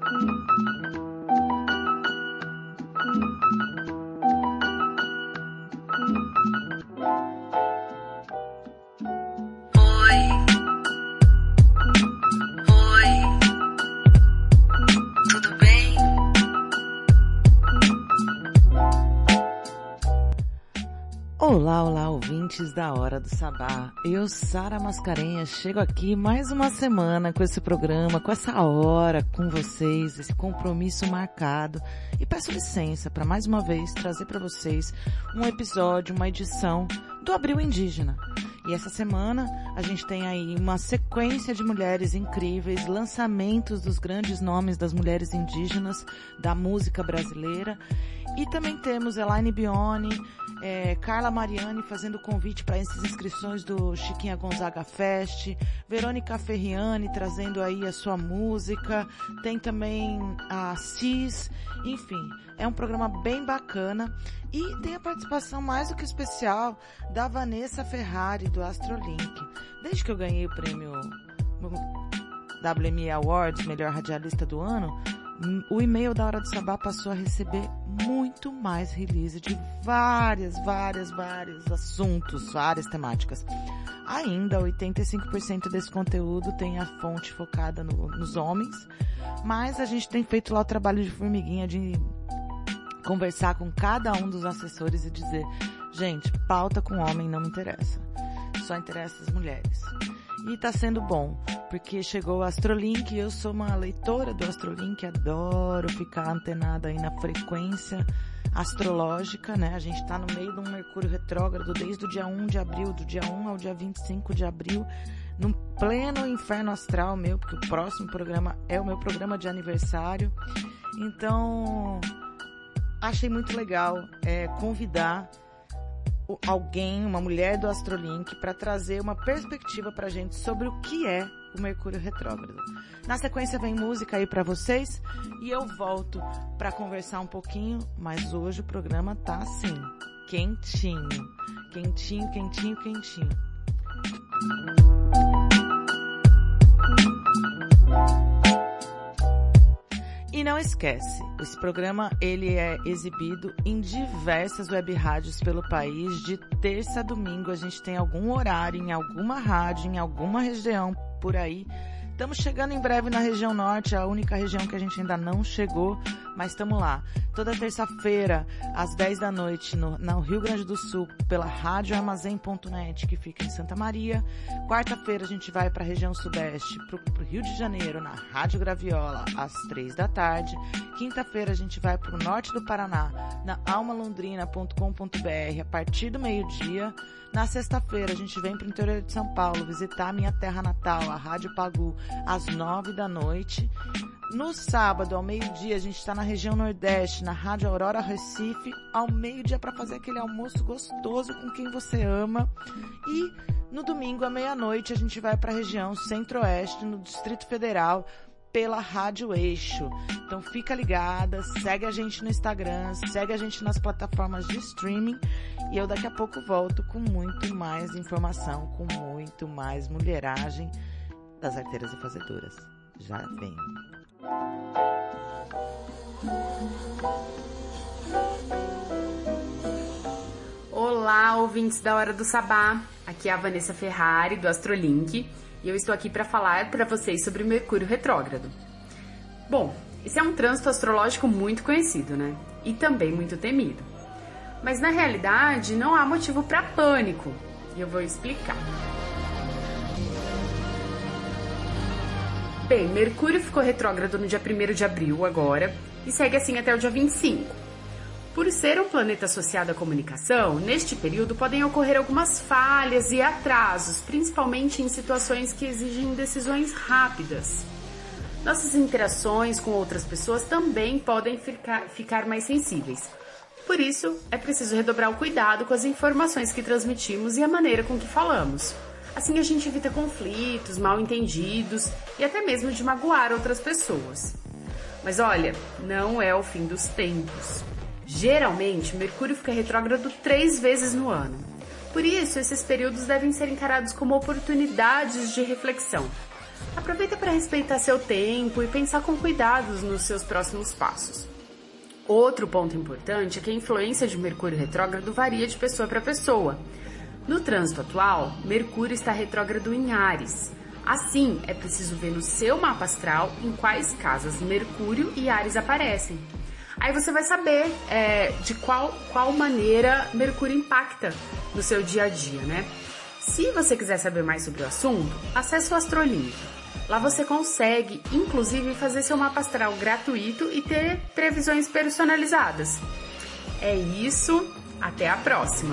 Olá, olá, ouvintes da Hora do Sabá. Eu, Sara Mascarenhas, chego aqui mais uma semana com esse programa, com essa hora com vocês, esse compromisso marcado. E peço licença para mais uma vez trazer para vocês um episódio, uma edição do Abril Indígena. E essa semana a gente tem aí uma sequência de mulheres incríveis, lançamentos dos grandes nomes das mulheres indígenas da música brasileira. E também temos Elaine Bioni, Carla Mariani fazendo convite para essas inscrições do Chiquinha Gonzaga Fest, Verônica Ferriani trazendo aí a sua música, tem também a Cis, enfim, é um programa bem bacana e tem a participação mais do que especial da Vanessa Ferrari do Astrolink. Desde que eu ganhei o prêmio WME Awards, melhor radialista do ano, o e-mail da Hora do Sabá passou a receber muito mais release de vários assuntos, várias temáticas. Ainda 85% desse conteúdo tem a fonte focada nos homens, mas a gente tem feito lá o trabalho de formiguinha de conversar com cada um dos assessores e dizer, gente, pauta com homem não me interessa, só interessa as mulheres. E tá sendo bom, porque chegou o Astrolink, eu sou uma leitora do Astrolink, adoro ficar antenada aí na frequência astrológica, né? A gente tá no meio de um Mercúrio retrógrado desde o dia 1 de abril, do dia 1 ao dia 25 de abril, num pleno inferno astral meu, porque o próximo programa é o meu programa de aniversário. Então, achei muito legal convidar alguém, uma mulher do Astrolink, para trazer uma perspectiva pra gente sobre o que é o Mercúrio retrógrado. Na sequência vem música aí pra vocês e eu volto pra conversar um pouquinho, mas hoje o programa tá assim, quentinho. E não esquece, esse programa ele é exibido em diversas web rádios pelo país, de terça a domingo. A gente tem algum horário em alguma rádio, em alguma região por aí. Estamos chegando em breve na região norte, a única região que a gente ainda não chegou, mas estamos lá. Toda terça-feira, às 10 da noite, no Rio Grande do Sul, pela radioarmazém.net, que fica em Santa Maria. Quarta-feira a gente vai para a região sudeste, pro Rio de Janeiro, na Rádio Graviola, às 3 da tarde. Quinta-feira a gente vai pro norte do Paraná, na almalondrina.com.br, a partir do meio-dia. Na sexta-feira a gente vem pro interior de São Paulo visitar a minha terra natal, a Rádio Pagu, às 9 da noite. No sábado, ao meio-dia, a gente está na região nordeste, na Rádio Aurora Recife, ao meio-dia para fazer aquele almoço gostoso com quem você ama. E no domingo, à meia-noite, a gente vai para a região centro-oeste, no Distrito Federal, pela Rádio Eixo. Então fica ligada, segue a gente no Instagram, segue a gente nas plataformas de streaming e eu daqui a pouco volto com muito mais informação, com muito mais mulheragem das arteiras e fazedoras. Já vem. Olá, ouvintes da Hora do Sabá. Aqui é a Vanessa Ferrari do Astrolink. E eu estou aqui para falar para vocês sobre Mercúrio retrógrado. Bom, esse é um trânsito astrológico muito conhecido, né? E também muito temido. Mas na realidade não há motivo para pânico. E eu vou explicar. Bem, Mercúrio ficou retrógrado no dia 1º de abril agora e segue assim até o dia 25. Por ser um planeta associado à comunicação, neste período podem ocorrer algumas falhas e atrasos, principalmente em situações que exigem decisões rápidas. Nossas interações com outras pessoas também podem ficar mais sensíveis. Por isso, é preciso redobrar o cuidado com as informações que transmitimos e a maneira com que falamos. Assim a gente evita conflitos, mal-entendidos e até mesmo de magoar outras pessoas. Mas olha, não é o fim dos tempos. Geralmente, Mercúrio fica retrógrado 3 vezes no ano. Por isso, esses períodos devem ser encarados como oportunidades de reflexão. Aproveita para respeitar seu tempo e pensar com cuidados nos seus próximos passos. Outro ponto importante é que a influência de Mercúrio retrógrado varia de pessoa para pessoa. No trânsito atual, Mercúrio está retrógrado em Áries. Assim, é preciso ver no seu mapa astral em quais casas Mercúrio e Áries aparecem. Aí você vai saber de qual maneira Mercúrio impacta no seu dia a dia, né? Se você quiser saber mais sobre o assunto, acesse o Astrolink. Lá você consegue, inclusive, fazer seu mapa astral gratuito e ter previsões personalizadas. É isso, até a próxima!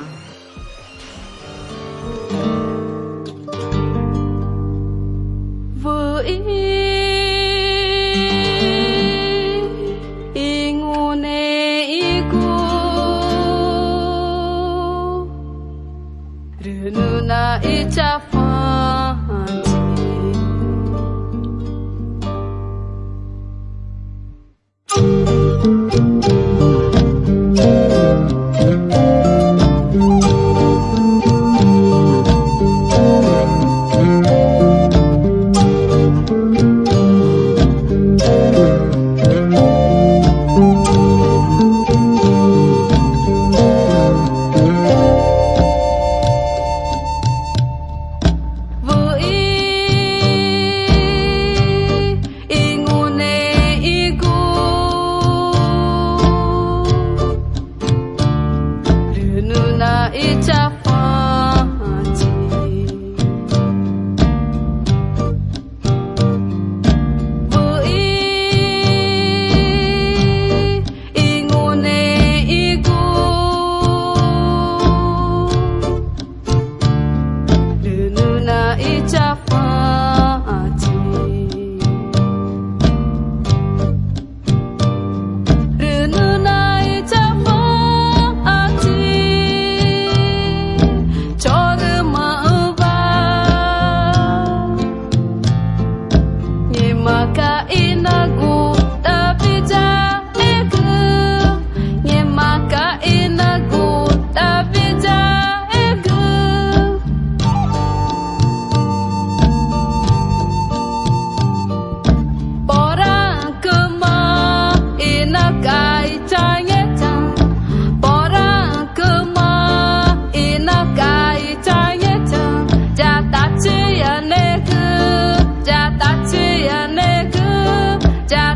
Ja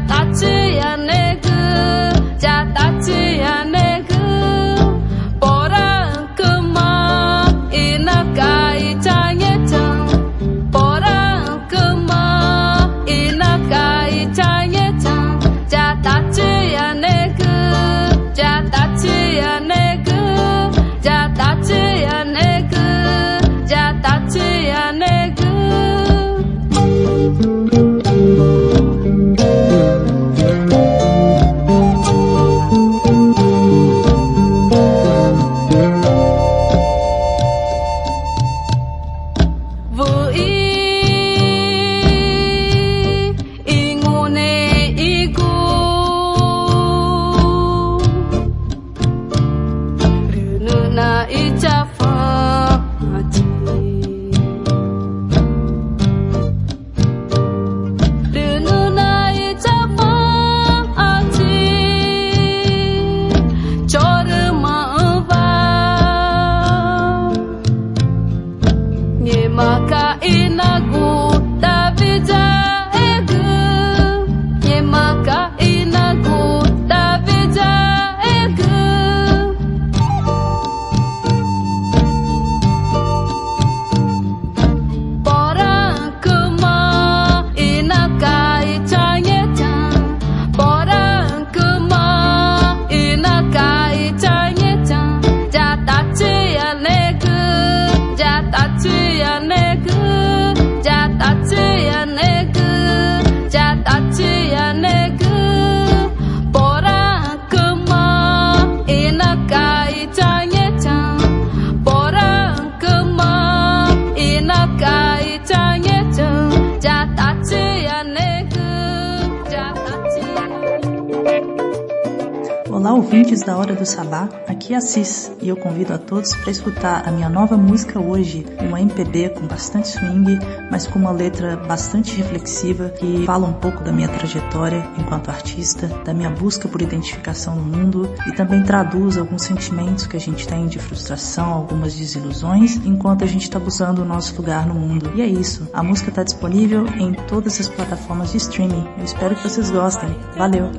Olá, ouvintes da Hora do Sabá, aqui é a Cis e eu convido a todos para escutar a minha nova música hoje, uma MPB com bastante swing, mas com uma letra bastante reflexiva que fala um pouco da minha trajetória enquanto artista, da minha busca por identificação no mundo e também traduz alguns sentimentos que a gente tem de frustração, algumas desilusões, enquanto a gente está buscando o nosso lugar no mundo. E é isso, a música está disponível em todas as plataformas de streaming. Eu espero que vocês gostem. Valeu!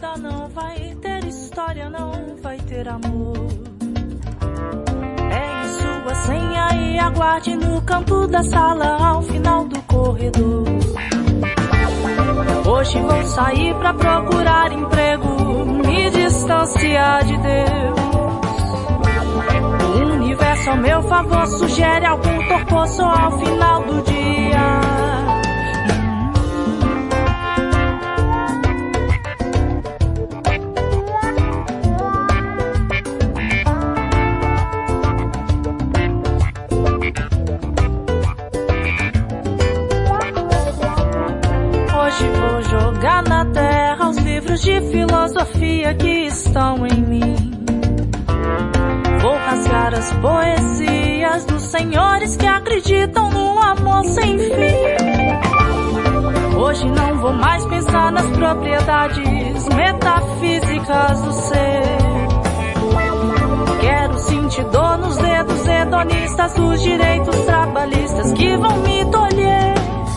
Não vai ter amor. Pegue sua senha e aguarde no canto da sala ao final do corredor. Hoje vou sair pra procurar emprego, me distanciar de Deus. O universo ao meu favor sugere algum torpor só ao final do dia. Na terra os livros de filosofia que estão em mim. Vou rasgar as poesias dos senhores que acreditam no amor sem fim. Hoje não vou mais pensar nas propriedades metafísicas do ser. Quero sentir dor nos dedos hedonistas dos direitos trabalhistas que vão me tolher.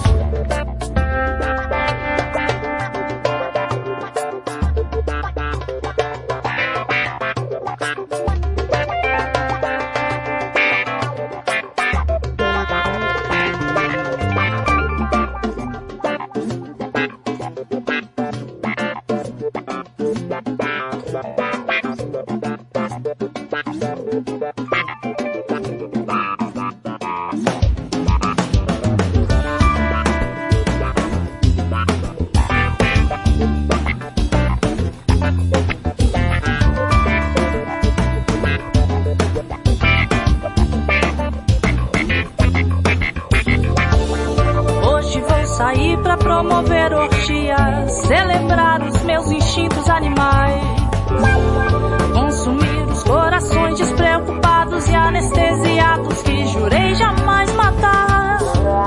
Saí pra promover orgias, celebrar os meus instintos animais, consumir os corações despreocupados e anestesiados que jurei jamais matar.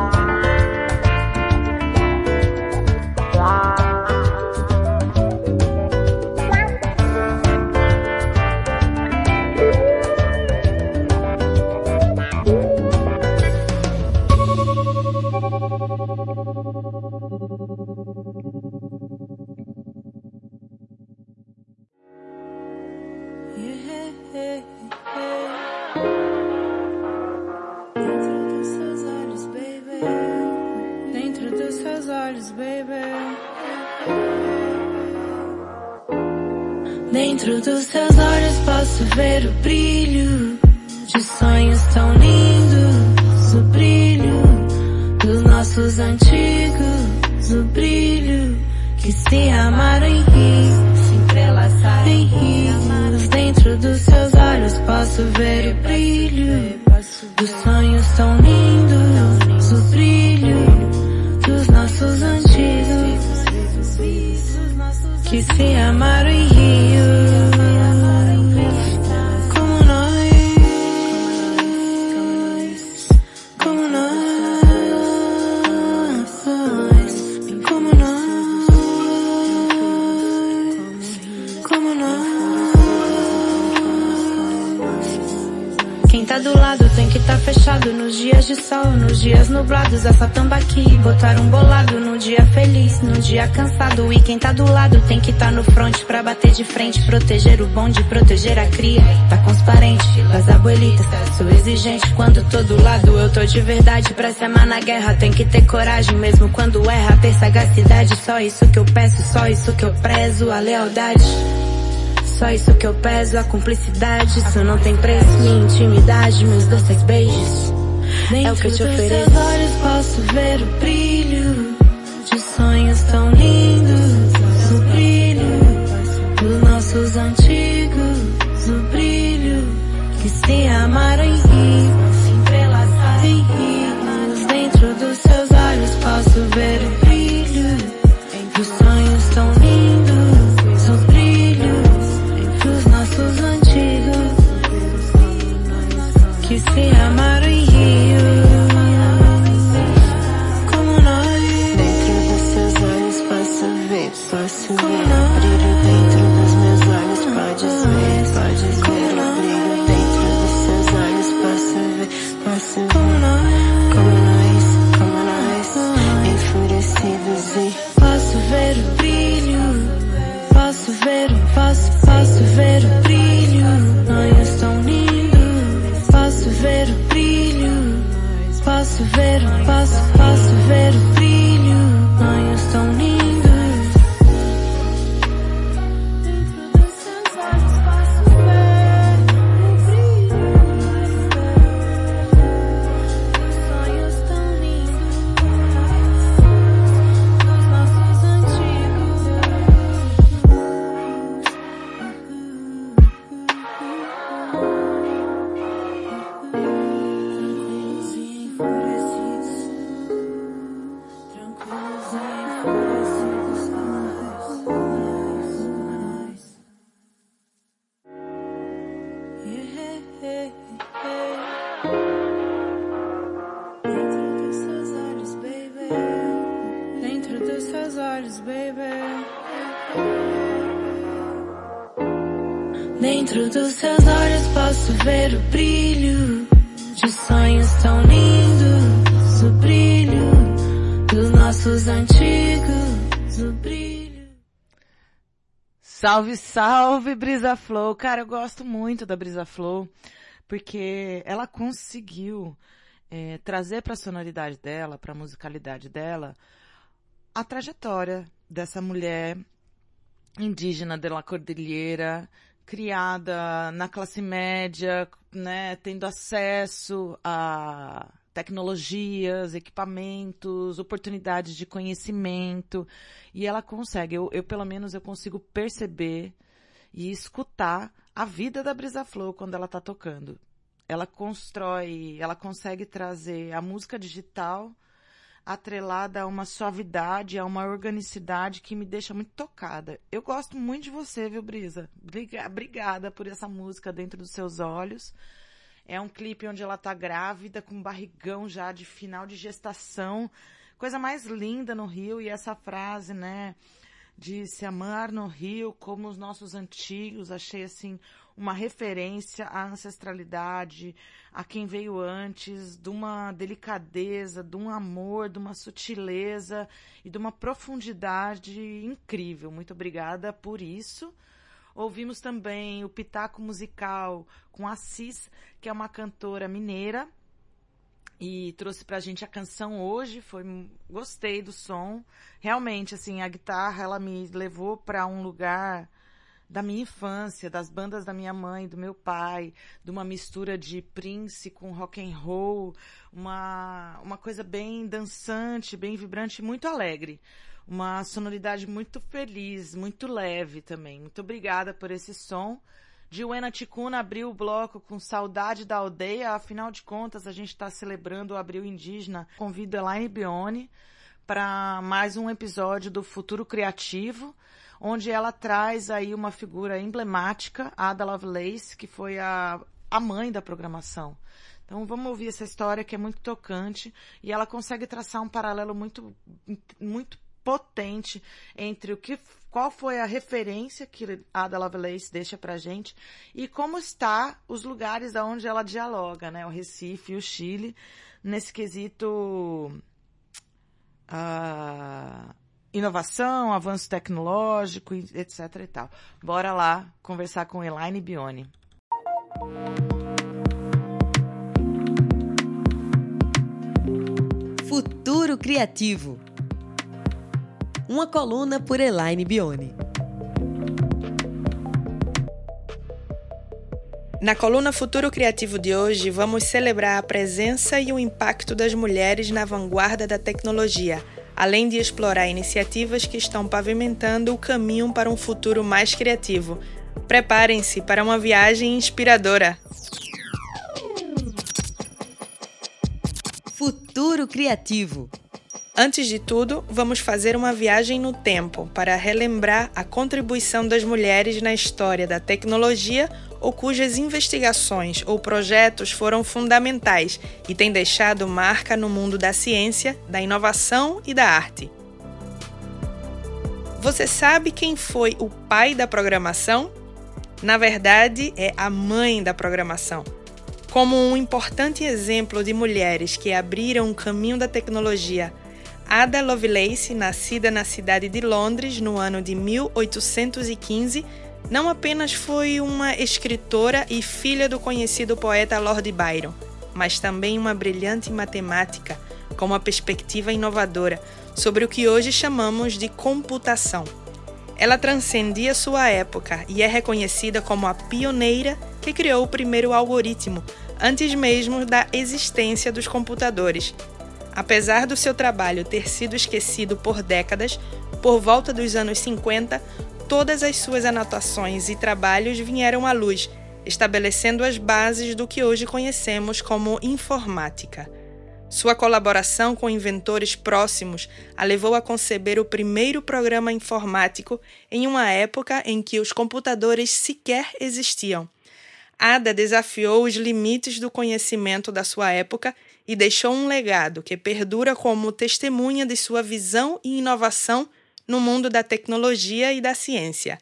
Dentro dos teus olhos posso ver o brilho de sonhos tão lindos, o brilho dos nossos antigos, o brilho que se amaram em rios, se entrelaçaram em rios. Dentro dos seus olhos posso ver o brilho dos sonhos tão lindos, o brilho dos nossos antigos que se amaram em rios. Como nós, como nós, como nós, como nós. Quem tá do lado tem que tá fechado nos dias de sol, nos dias nublados, essa tambaqui. Botar um bolado no dia feliz, no dia cansado. E quem tá do lado tem que tá no front pra bater de frente, proteger o bonde, proteger a cria. Tá transparente, as abuelitas, sou exigente quando tô do lado. Eu tô de verdade pra se amar na guerra, tem que ter coragem mesmo quando erra, ter sagacidade. Só isso que eu peço, só isso que eu prezo, a lealdade. Só isso que eu peso, a cumplicidade. Isso não tem preço, minha intimidade, meus doces beijos. É o que eu te ofereço. Dentro dos seus olhos posso ver o brilho de sonhos tão lindos, o brilho dos nossos antigos, o brilho que se amaram em rios, se entrelaçaram em rios. Dentro dos seus olhos posso ver o brilho dos sonhos tão lindos, o brilho ver o brilho. Posso ver o brilho. Sonhos tão lindos. Posso ver o brilho. Posso ver o brilho. Sonhos tão lindos. Dentro dos seus olhos posso ver o brilho. Sonhos tão lindos. Dos nossos antigos. Tranquilos e enfurecidos. Tranquilos e enfurecidos. Dentro dos seus olhos, baby. Dentro dos seus olhos, baby. Dentro dos seus olhos posso ver o brilho de sonhos tão lindos, o brilho dos nossos antigos, o brilho. Salve, salve, Brisa Flow. Cara, eu gosto muito da Brisa Flow, porque ela conseguiu trazer para a sonoridade dela, para a musicalidade dela, a trajetória dessa mulher indígena de la Cordilheira, criada na classe média, né, tendo acesso a tecnologias, equipamentos, oportunidades de conhecimento, e ela consegue, eu pelo menos eu consigo perceber e escutar a vida da Brisa Flow quando ela tá tocando. Ela consegue trazer a música digital atrelada a uma suavidade, a uma organicidade que me deixa muito tocada. Eu gosto muito de você, viu, Brisa? Obrigada por essa música Dentro dos Seus Olhos. É um clipe onde ela tá grávida, com barrigão já de final de gestação. Coisa mais linda no Rio. E essa frase, né, de se amar no Rio como os nossos antigos. Achei, assim, uma referência à ancestralidade, a quem veio antes, de uma delicadeza, de um amor, de uma sutileza e de uma profundidade incrível. Muito obrigada por isso. Ouvimos também o Pitaco Musical com a Cis, que é uma cantora mineira, e trouxe pra gente a canção hoje. Gostei do som. Realmente, assim, a guitarra, ela me levou pra um lugar da minha infância, das bandas da minha mãe, do meu pai, de uma mistura de Prince com rock and roll, uma coisa bem dançante, bem vibrante, muito alegre. Uma sonoridade muito feliz, muito leve também. Muito obrigada por esse som. Diuena Ticuna abriu o bloco com Saudade da Aldeia. Afinal de contas, a gente está celebrando o Abril Indígena. Convido Elaine Bione para mais um episódio do Futuro Criativo, onde ela traz aí uma figura emblemática, Ada Lovelace, que foi a mãe da programação. Então vamos ouvir essa história que é muito tocante, e ela consegue traçar um paralelo muito, muito potente entre qual foi a referência que a Ada Lovelace deixa pra gente e como está os lugares onde ela dialoga, né? O Recife e o Chile, nesse quesito inovação, avanço tecnológico, etc e tal. Bora lá conversar com Elaine Bione. Futuro Criativo. Uma coluna por Elaine Bione. Na coluna Futuro Criativo de hoje, vamos celebrar a presença e o impacto das mulheres na vanguarda da tecnologia, além de explorar iniciativas que estão pavimentando o caminho para um futuro mais criativo. Preparem-se para uma viagem inspiradora. Futuro Criativo. Antes de tudo, vamos fazer uma viagem no tempo para relembrar a contribuição das mulheres na história da tecnologia ou cujas investigações ou projetos foram fundamentais e têm deixado marca no mundo da ciência, da inovação e da arte. Você sabe quem foi o pai da programação? Na verdade, é a mãe da programação. Como um importante exemplo de mulheres que abriram o caminho da tecnologia, Ada Lovelace, nascida na cidade de Londres no ano de 1815, não apenas foi uma escritora e filha do conhecido poeta Lord Byron, mas também uma brilhante matemática com uma perspectiva inovadora sobre o que hoje chamamos de computação. Ela transcendia sua época e é reconhecida como a pioneira que criou o primeiro algoritmo, antes mesmo da existência dos computadores. Apesar do seu trabalho ter sido esquecido por décadas, por volta dos anos 50, todas as suas anotações e trabalhos vieram à luz, estabelecendo as bases do que hoje conhecemos como informática. Sua colaboração com inventores próximos a levou a conceber o primeiro programa informático em uma época em que os computadores sequer existiam. Ada desafiou os limites do conhecimento da sua época e deixou um legado que perdura como testemunha de sua visão e inovação no mundo da tecnologia e da ciência.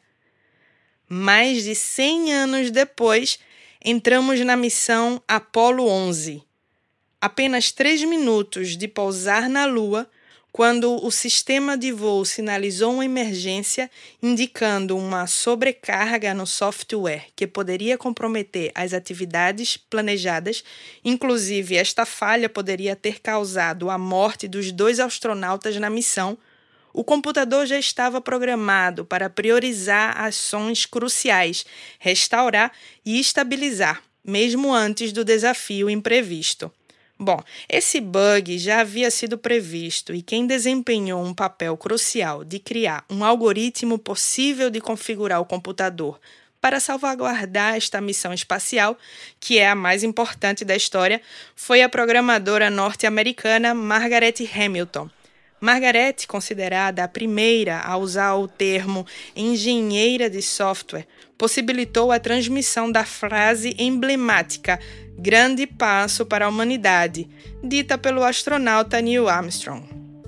Mais de 100 anos depois, entramos na missão Apollo 11. Apenas 3 minutos de pousar na Lua, quando o sistema de voo sinalizou uma emergência, indicando uma sobrecarga no software que poderia comprometer as atividades planejadas. Inclusive, esta falha poderia ter causado a morte dos 2 astronautas na missão. O computador já estava programado para priorizar ações cruciais, restaurar e estabilizar, mesmo antes do desafio imprevisto. Bom, esse bug já havia sido previsto e quem desempenhou um papel crucial de criar um algoritmo possível de configurar o computador para salvaguardar esta missão espacial, que é a mais importante da história, foi a programadora norte-americana Margaret Hamilton. Margaret, considerada a primeira a usar o termo engenheira de software, possibilitou a transmissão da frase emblemática "Grande passo para a humanidade", dita pelo astronauta Neil Armstrong.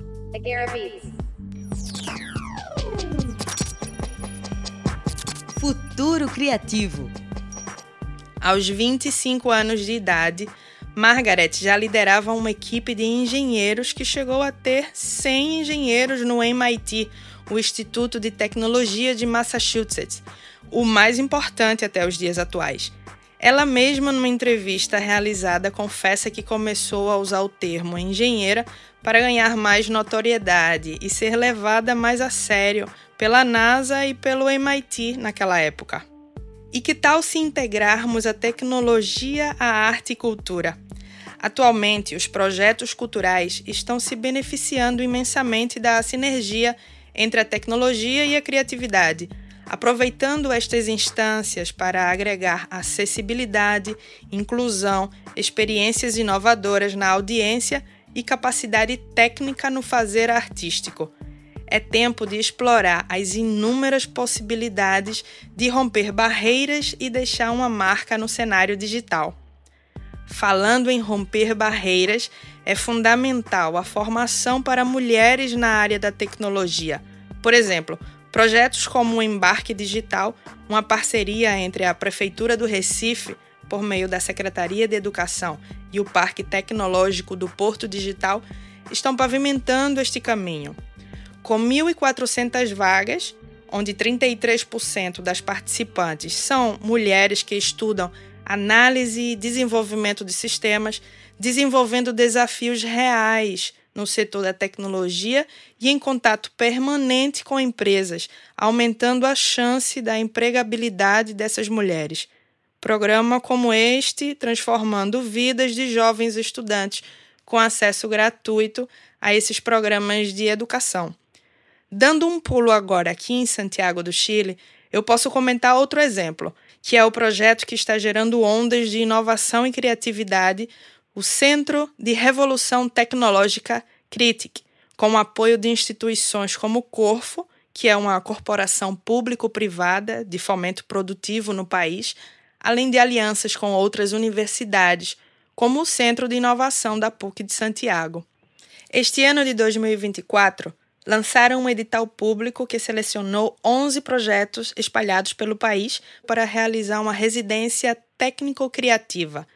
Futuro criativo. Aos 25 anos de idade, Margaret já liderava uma equipe de engenheiros que chegou a ter 100 engenheiros no MIT, o Instituto de Tecnologia de Massachusetts, o mais importante até os dias atuais. Ela mesma, numa entrevista realizada, confessa que começou a usar o termo engenheira para ganhar mais notoriedade e ser levada mais a sério pela NASA e pelo MIT naquela época. E que tal se integrarmos a tecnologia, a arte e cultura? Atualmente, os projetos culturais estão se beneficiando imensamente da sinergia entre a tecnologia e a criatividade, aproveitando estas instâncias para agregar acessibilidade, inclusão, experiências inovadoras na audiência e capacidade técnica no fazer artístico. É tempo de explorar as inúmeras possibilidades de romper barreiras e deixar uma marca no cenário digital. Falando em romper barreiras, é fundamental a formação para mulheres na área da tecnologia. Por exemplo, projetos como o Embarque Digital, uma parceria entre a Prefeitura do Recife, por meio da Secretaria de Educação, e o Parque Tecnológico do Porto Digital, estão pavimentando este caminho. Com 1.400 vagas, onde 33% das participantes são mulheres que estudam análise e desenvolvimento de sistemas, desenvolvendo desafios reais no setor da tecnologia e em contato permanente com empresas, aumentando a chance da empregabilidade dessas mulheres. Programa como este, transformando vidas de jovens estudantes com acesso gratuito a esses programas de educação. Dando um pulo agora aqui em Santiago do Chile, eu posso comentar outro exemplo, que é o projeto que está gerando ondas de inovação e criatividade, o Centro de Revolução Tecnológica CRITIC, com o apoio de instituições como o Corfo, que é uma corporação público-privada de fomento produtivo no país, além de alianças com outras universidades, como o Centro de Inovação da PUC de Santiago. Este ano de 2024, lançaram um edital público que selecionou 11 projetos espalhados pelo país para realizar uma residência técnico-criativa.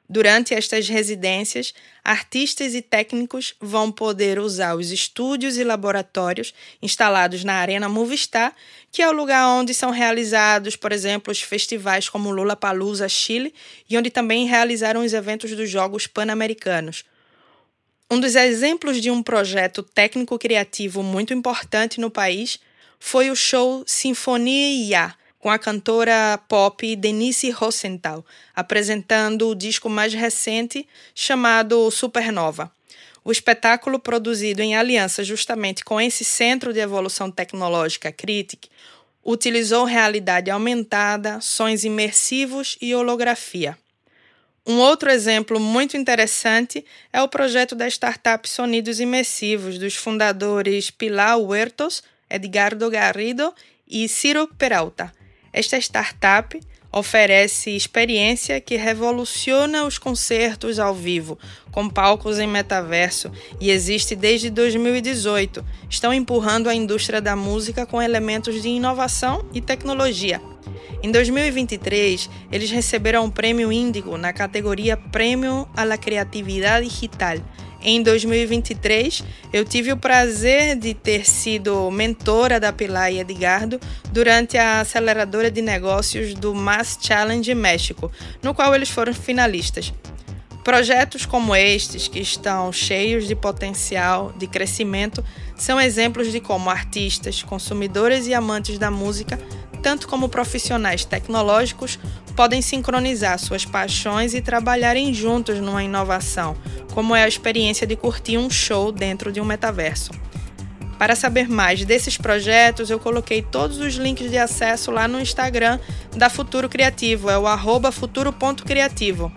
Durante estas residências, artistas e técnicos vão poder usar os estúdios e laboratórios instalados na Arena Movistar, que é o lugar onde são realizados, por exemplo, os festivais como o Lollapalooza Chile e onde também realizaram os eventos dos Jogos Pan-Americanos. Um dos exemplos de um projeto técnico-criativo muito importante no país foi o show Sinfonia IA, com a cantora pop Denise Rosenthal, apresentando o disco mais recente chamado Supernova. O espetáculo, produzido em aliança justamente com esse Centro de Evolução Tecnológica Critic, utilizou realidade aumentada, sons imersivos e holografia. Um outro exemplo muito interessante é o projeto da startup Sonidos Imersivos, dos fundadores Pilar Huertos, Edgardo Garrido e Ciro Peralta. Esta startup oferece experiência que revoluciona os concertos ao vivo, com palcos em metaverso, e existe desde 2018. Estão empurrando a indústria da música com elementos de inovação e tecnologia. Em 2023, eles receberam o Prêmio Índigo na categoria Prêmio à la Criatividade Digital. Em 2023, eu tive o prazer de ter sido mentora da Pilar e Edgardo durante a aceleradora de negócios do Mass Challenge México, no qual eles foram finalistas. Projetos como estes, que estão cheios de potencial de crescimento, são exemplos de como artistas, consumidores e amantes da música, tanto como profissionais tecnológicos, podem sincronizar suas paixões e trabalharem juntos numa inovação, como é a experiência de curtir um show dentro de um metaverso. Para saber mais desses projetos, eu coloquei todos os links de acesso lá no Instagram da Futuro Criativo, é o @futuro.criativo.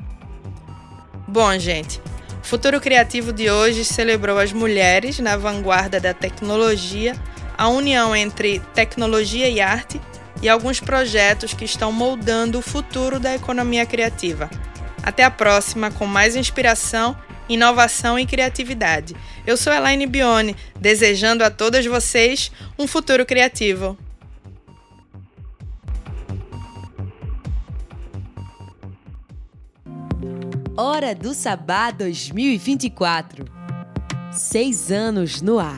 Bom, gente, o Futuro Criativo de hoje celebrou as mulheres na vanguarda da tecnologia, a união entre tecnologia e arte, e alguns projetos que estão moldando o futuro da economia criativa. Até a próxima, com mais inspiração, inovação e criatividade. Eu sou Elaine Bione, desejando a todas vocês um futuro criativo. Hora do Sabá 2024. 6 anos no ar.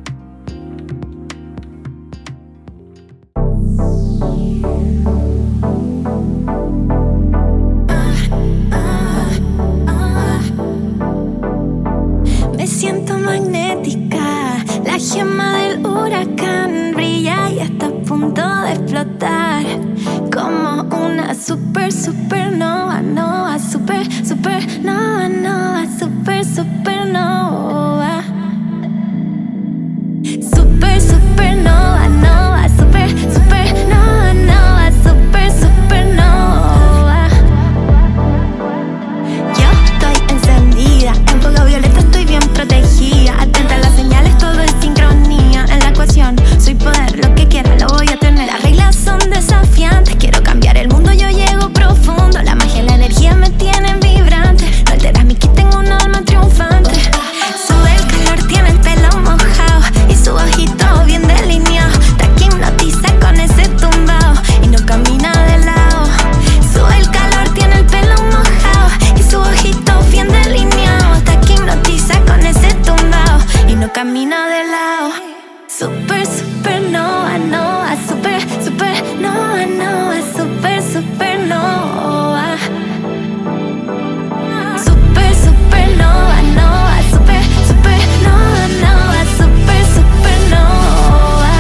Me siento magnética, la gema del huracán brilla y está a punto de explotar como una supernova, nova, supernova, nova, supernova. Supernova, nova, supernova, nova, supernova. Yo estoy encendida, en fuego violeta estoy bien protegida. Atenta a las señales, todo en sincronía. En la ecuación, soy poder, lo que quiera lo voy a tener. Las reglas son desafiantes, quiero cambiar el mundo, yo llego profundo. La magia y la energía me tienen vibrante. No alteras mi ki, tengo un alma triunfante. Sube el calor, tiene el pelo mojado y su ojito bien delineado. Te hipnotiza con ese tumbao y no camina de lado. Sube el calor, tiene el pelo mojado y su ojito bien delineado. Te hipnotiza con ese tumbao y no camina de lado. Supernova, nova, supernova, nova, supernova. Supernova, nova, supernova, nova, supernova.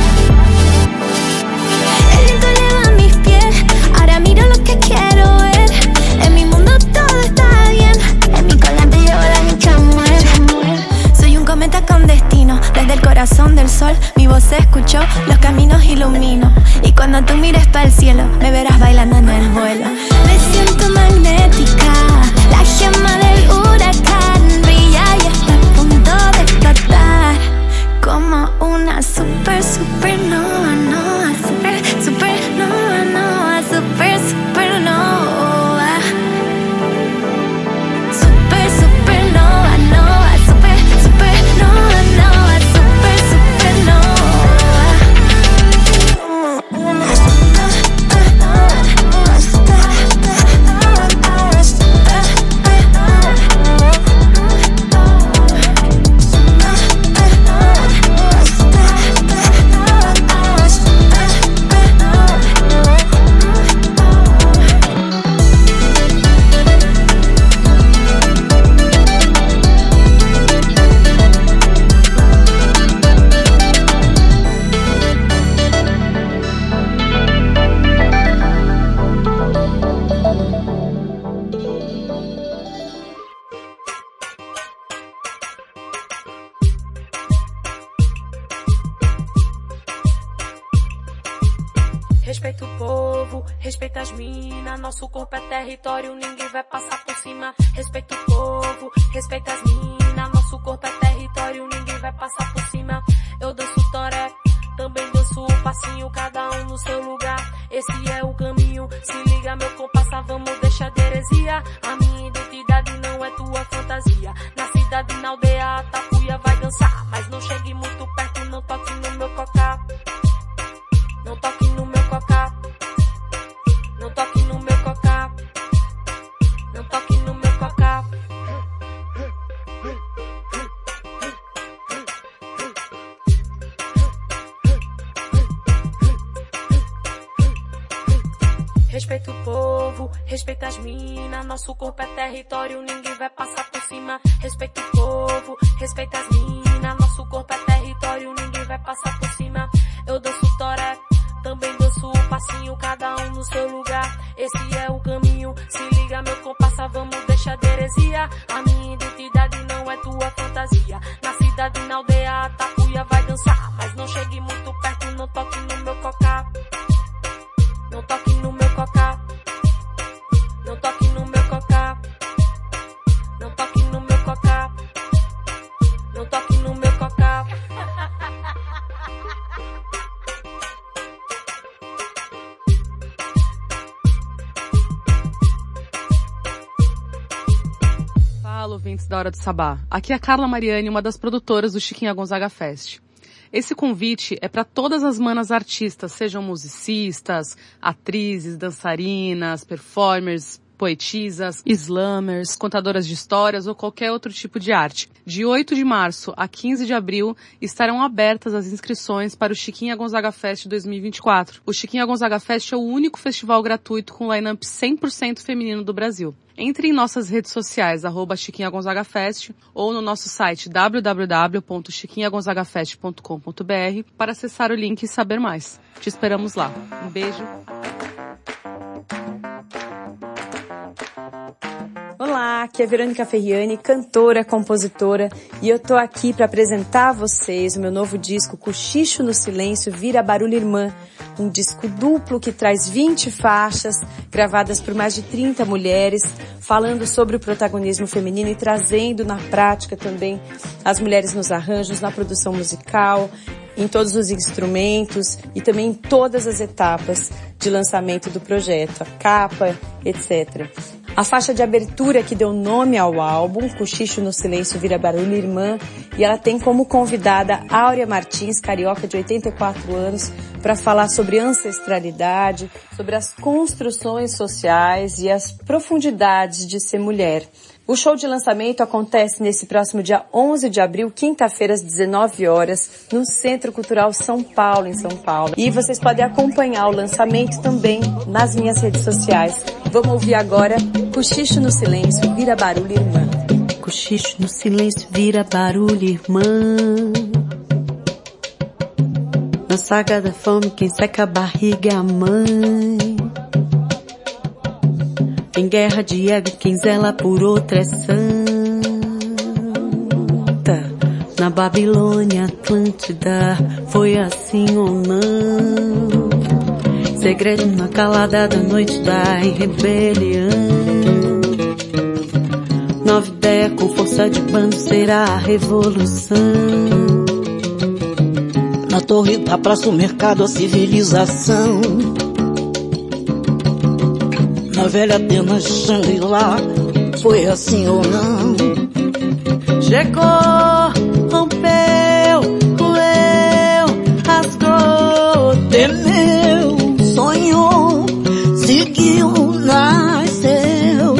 El viento lleva mis pies, ahora miro lo que quiero ver. En mi mundo todo está bien, en mi colante llevo la dicha mujer. Soy un cometa con destino, desde el corazón del sol mi voz se escuchó, los caminos ilumino. Y cuando tú mires para el cielo, me verás bailando en el vuelo. Me siento magnética, la gema del huracán brilla y está a punto de explotar como una supernova, nova, supernova, nova, supernova. Supernova, nova, supernova, nova, supernova. Respeita o povo, respeita as minas. Nosso corpo é território, ninguém vai passar por cima. Respeita o povo, respeita as minas. Nosso corpo é território, ninguém vai passar por cima. Eu danço toré, também danço o passinho, cada um no seu lugar. Esse é o caminho, se liga meu compassa, vamos deixar de heresia. A minha identidade não é tua fantasia. Na cidade, na aldeia, a tapuia vai dançar. Mas não chegue muito perto, não toque no meu cocá. Não toque no meu cocá. Não toque no meu cocá. Não toque no meu cocá. Respeita o povo, respeita as minas. Nosso corpo é território, ninguém vai passar por cima. Respeita o povo, respeita as minas. Nosso corpo é território, ninguém vai passar por cima. Eu danço toré, também danço o passinho, cada um no seu lugar. Esse é o caminho, se liga meu compassa, vamos deixar de heresia. A minha identidade não é tua fantasia. Na cidade, na aldeia, a tapuia vai dançar. Mas não chegue muito perto, não toque no meu cocá. Não toque no meu cocá. Não toque no meu cocá. Não toque no meu cocá. Não toque no meu cocá. Fala, ouvintes da Hora do Sabá. Aqui é a Carla Mariani, uma das produtoras do Chiquinha Gonzaga Fest. Esse convite é para todas as manas artistas, sejam musicistas, atrizes, dançarinas, performers, poetisas, slammers, contadoras de histórias ou qualquer outro tipo de arte. De 8 de março a 15 de abril estarão abertas as inscrições para o Chiquinha Gonzaga Fest 2024. O Chiquinha Gonzaga Fest é o único festival gratuito com line-up 100% feminino do Brasil. Entre em nossas redes sociais, @Chiquinha Gonzaga Fest, ou no nosso site www.chiquinhagonzagafest.com.br para acessar o link e saber mais. Te esperamos lá. Um beijo. Olá, aqui é Verônica Ferriani, cantora, compositora, e eu tô aqui para apresentar a vocês o meu novo disco Cochicho no Silêncio, Vira Barulho Irmã, um disco duplo que traz 20 faixas, gravadas por mais de 30 mulheres, falando sobre o protagonismo feminino e trazendo na prática também as mulheres nos arranjos, na produção musical, em todos os instrumentos e também em todas as etapas de lançamento do projeto, a capa, etc. A faixa de abertura que deu nome ao álbum, Cochicho no Silêncio, Vira Barulho Irmã, e ela tem como convidada Áurea Martins, carioca de 84 anos, para falar sobre ancestralidade, sobre as construções sociais e as profundidades de ser mulher. O show de lançamento acontece nesse próximo dia 11 de abril, quinta-feira, às 19 horas, no Centro Cultural São Paulo, em São Paulo. E vocês podem acompanhar o lançamento também nas minhas redes sociais. Vamos ouvir agora Cochicho no Silêncio, Vira Barulho Irmã. Cochicho no silêncio, vira barulho, irmã. Na saga da fome, quem seca a barriga é a mãe. Em guerra de ego, quem zela por outra é santa. Na Babilônia, Atlântida, foi assim ou não? Segredo na calada da noite da rebelião. Nova ideia com força de bando será a revolução. Na torre da praça, o mercado, a civilização. Na velha Atenas, Shangri-La, foi assim ou não? Chegou, rompeu, roeu, rasgou, temeu, sonhou, seguiu, nasceu.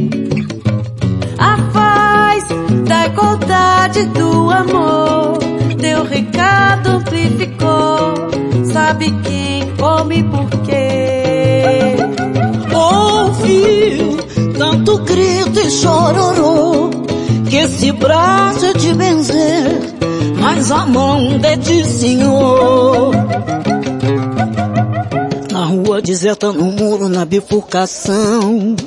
A voz da igualdade do amor, teu recado amplificou. Sabe quem, como e por quê? Ouviu tanto grito e chororô, que esse braço é de benzer, mas a mão é de senhor. Na rua deserta, no muro, na bifurcação.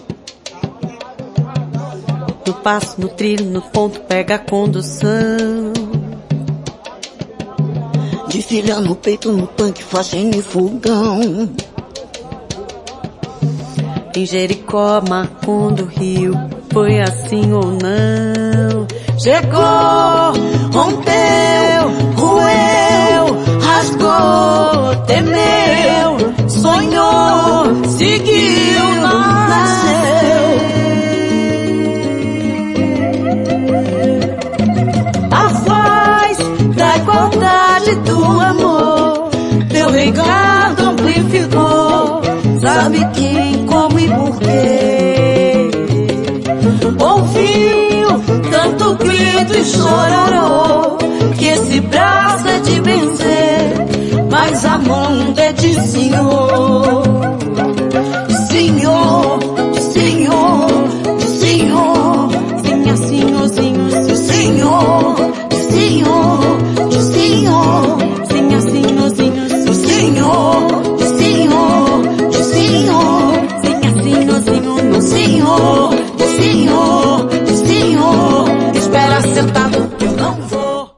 No passo, no trilho, no ponto, pega a condução. De filha no peito, no tanque, faxina e fogão. em Jericó, Macondo, Rio, foi assim ou não? Chegou, rompeu, roeu, rasgou, temeu, sonhou, seguiu, nasceu. A voz da igualdade do amor, teu recado amplificou. Sabe quem, como e porquê? Ouviu tanto grito e chororô, que esse braço é de benzer, mas a mão é de Senhor. De Senhor, de Senhor, de Senhor, Senha, Senhorzinho, de Senhor, de Senhor, de Senhor, Senha, Senhorzinho, de Senhor, de Senhor, de Senhor, Senha, Senhorzinho, no Senhor, de Senhor, de Senhor, espera sentado que eu não vou.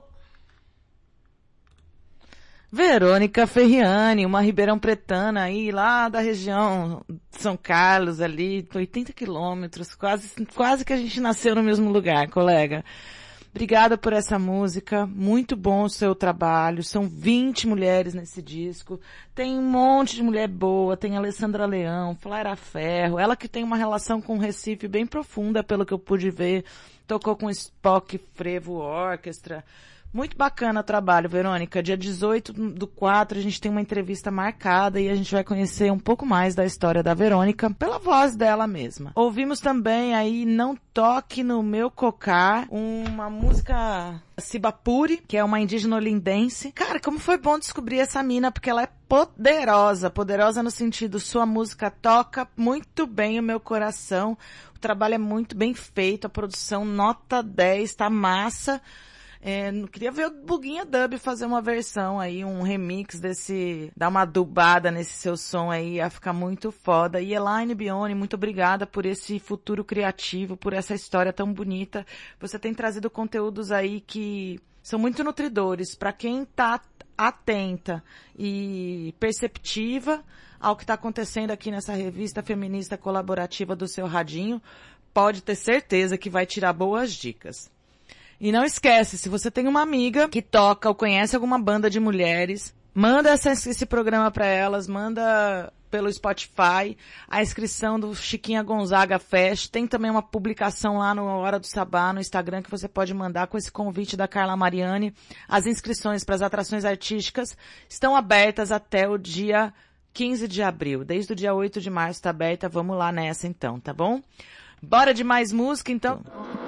Verônica Ferriani, uma ribeirão pretana aí, lá da região de São Carlos, ali, 80 quilômetros, quase que a gente nasceu no mesmo lugar, colega. Obrigada por essa música, muito bom o seu trabalho, são 20 mulheres nesse disco, tem um monte de mulher boa, tem a Alessandra Leão, Flaira Ferro, ela que tem uma relação com o Recife bem profunda, pelo que eu pude ver, tocou com Spock Frevo Orquestra. Muito bacana o trabalho, Verônica. Dia 18/4 a gente tem uma entrevista marcada e a gente vai conhecer um pouco mais da história da Verônica pela voz dela mesma. Ouvimos também aí Não Toque no Meu Cocar, uma música Sibapuri, que é uma indígena olindense. Cara, como foi bom descobrir essa mina, porque ela é poderosa no sentido, sua música toca muito bem o meu coração, o trabalho é muito bem feito, a produção nota 10, tá massa. Não queria ver o Buguinha Dub fazer uma versão aí, um remix desse, dar uma adubada nesse seu som aí, ia ficar muito foda. E Elaine Bione, muito obrigada por esse futuro criativo, por essa história tão bonita. Você tem trazido conteúdos aí que são muito nutridores para quem tá atenta e perceptiva ao que está acontecendo aqui nessa revista feminista colaborativa do seu radinho. Pode ter certeza que vai tirar boas dicas. E não esquece, se você tem uma amiga que toca ou conhece alguma banda de mulheres, manda esse programa para elas, manda pelo Spotify a inscrição do Chiquinha Gonzaga Fest. Tem também uma publicação lá no Hora do Sabá, no Instagram, que você pode mandar com esse convite da Carla Mariani. As inscrições para as atrações artísticas estão abertas até o dia 15 de abril. Desde o dia 8 de março está aberta. Vamos lá nessa então, tá bom? Bora de mais música então?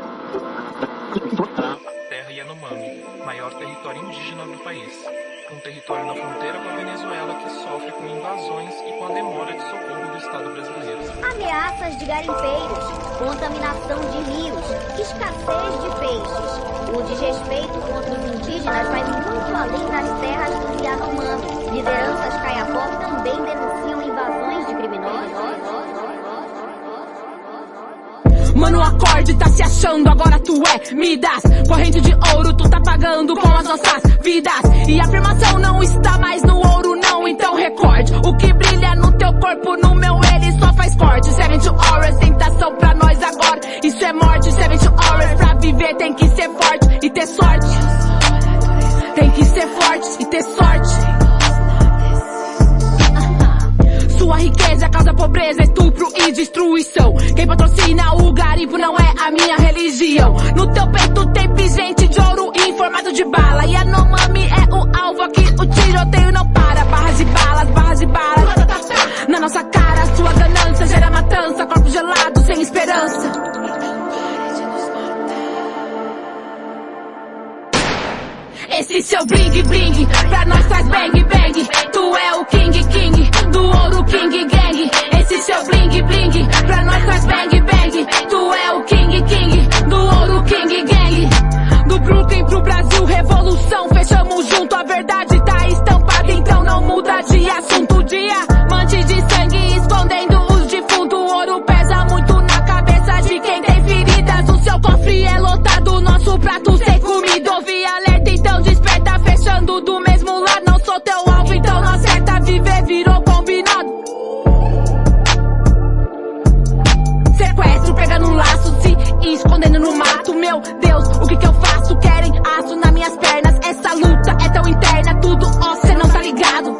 Terra Yanomami, maior território indígena do país. Um território na fronteira com a Venezuela que sofre com invasões e com a demora de socorro do Estado brasileiro. Ameaças de garimpeiros, contaminação de rios, escassez de peixes. O desrespeito contra os indígenas vai muito além das terras dos Yanomami. Lideranças Caiapó também denunciam invasões de criminosos. Mano, acorde, tá se achando, agora tu é Midas. Corrente de ouro, tu tá pagando com as nossas vidas. E a afirmação não está mais no ouro, não, então recorde. O que brilha no teu corpo, no meu, ele só faz corte. 72 horas, tentação pra nós agora, isso é morte. 72 horas, pra viver tem que ser forte e ter sorte. Tem que ser forte e ter sorte. Sua riqueza causa pobreza, estupro e destruição. Quem patrocina o garimpo não é a minha religião. No teu peito tem pingente de ouro em formato de bala. E a Yanomami é o alvo aqui, o tiroteio não para. Barras e balas, na nossa cara, sua ganância gera matança. Corpo gelado, sem esperança. Esse seu bling bling, pra nós traz bang bang. Tu é o king king, do ouro king gang. Esse seu bling bling, pra nós traz bang bang. Tu é o king king, do ouro king gang. Do Brooklyn pro Brasil, revolução, fechamos junto. A verdade tá estampada, então não muda escondendo no mato. Meu Deus, o que eu faço? Querem aço nas minhas pernas. Essa luta é tão interna, tudo ó, cê não tá ligado.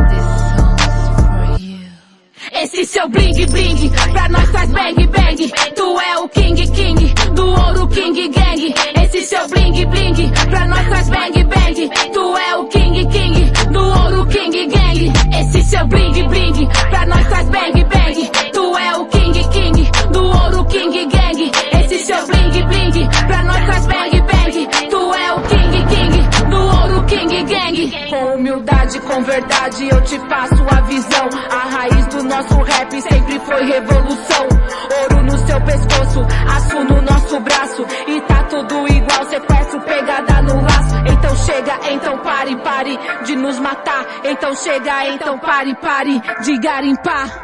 Esse seu bling bling, pra nós faz bang bang. Tu é o king king, do ouro king gang. Esse seu bling bling, pra nós faz bang bang. Tu é o king king, do ouro king gang. Esse seu bling bling, pra nós faz bang bang. Tu é o king king, do ouro king gang. Esse seu bling bling, pra nós faz bang bang. Tu é o king king, do ouro king gang. Com humildade, com verdade, eu te passo a visão. A raiz do nosso rap sempre foi revolução. Ouro no seu pescoço, aço no nosso braço. E tá tudo igual, sequestro, pegada no laço. Então chega, então pare, pare de nos matar. Então chega, então pare, pare de garimpar.